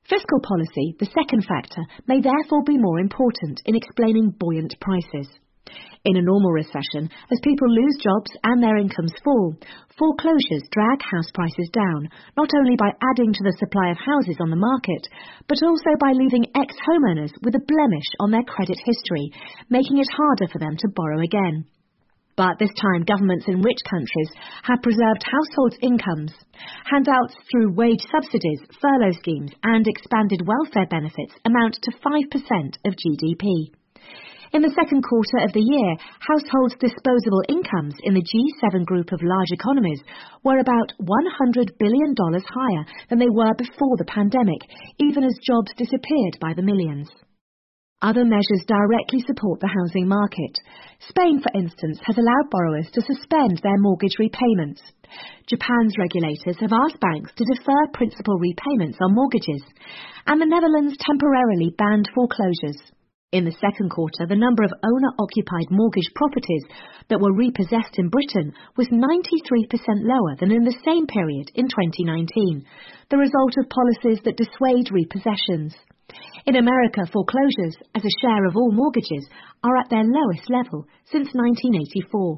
Fiscal policy, the second factor, may therefore be more important in explaining buoyant prices. In a normal recession, as people lose jobs and their incomes fall, foreclosures drag house prices down, not only by adding to the supply of houses on the market, but also by leaving ex-homeowners with a blemish on their credit history, making it harder for them to borrow again. But this time, governments in rich countries have preserved households' incomes. Handouts through wage subsidies, furlough schemes, and expanded welfare benefits amount to 5% of GDP. In the second quarter of the year, households' disposable incomes in the G7 group of large economies were about $100 billion higher than they were before the pandemic, even as jobs disappeared by the millions. Other measures directly support the housing market. Spain, for instance, has allowed borrowers to suspend their mortgage repayments. Japan's regulators have asked banks to defer principal repayments on mortgages, and the Netherlands temporarily banned foreclosures. In the second quarter, the number of owner-occupied mortgage properties that were repossessed in Britain was 93% lower than in the same period in 2019, the result of policies that dissuade repossessions. In America, foreclosures, as a share of all mortgages, are at their lowest level since 1984.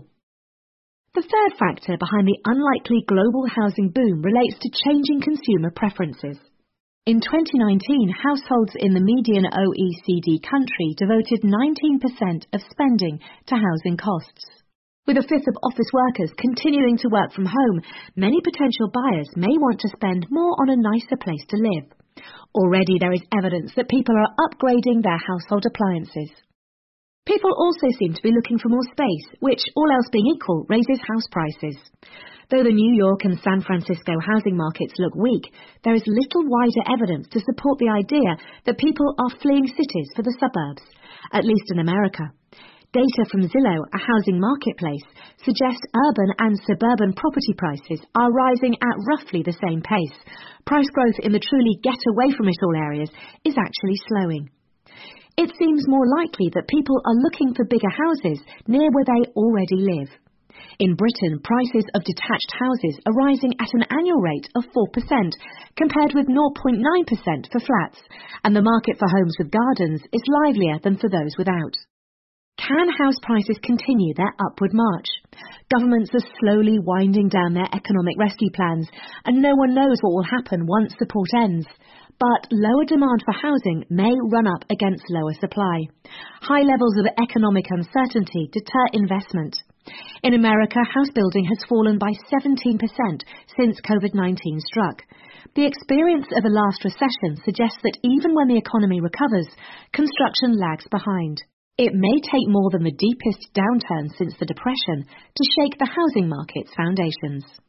The third factor behind the unlikely global housing boom relates to changing consumer preferences. In 2019, households in the median OECD country devoted 19% of spending to housing costs. With a fifth of office workers continuing to work from home, many potential buyers may want to spend more on a nicer place to live. Already there is evidence that people are upgrading their household appliances. People also seem to be looking for more space, which, all else being equal, raises house prices. Though the New York and San Francisco housing markets look weak, there is little wider evidence to support the idea that people are fleeing cities for the suburbs, at least in America. Data from Zillow, a housing marketplace, suggests urban and suburban property prices are rising at roughly the same pace. Price growth in the truly get-away-from-it-all areas is actually slowing. It seems more likely that people are looking for bigger houses near where they already live. In Britain, prices of detached houses are rising at an annual rate of 4%, compared with 0.9% for flats, and the market for homes with gardens is livelier than for those without. Can house prices continue their upward march? Governments are slowly winding down their economic rescue plans, and no one knows what will happen once support ends. But lower demand for housing may run up against lower supply. High levels of economic uncertainty deter investment. In America, house building has fallen by 17% since COVID-19 struck. The experience of a last recession suggests that even when the economy recovers, construction lags behind. It may take more than the deepest downturn since the Depression to shake the housing market's foundations.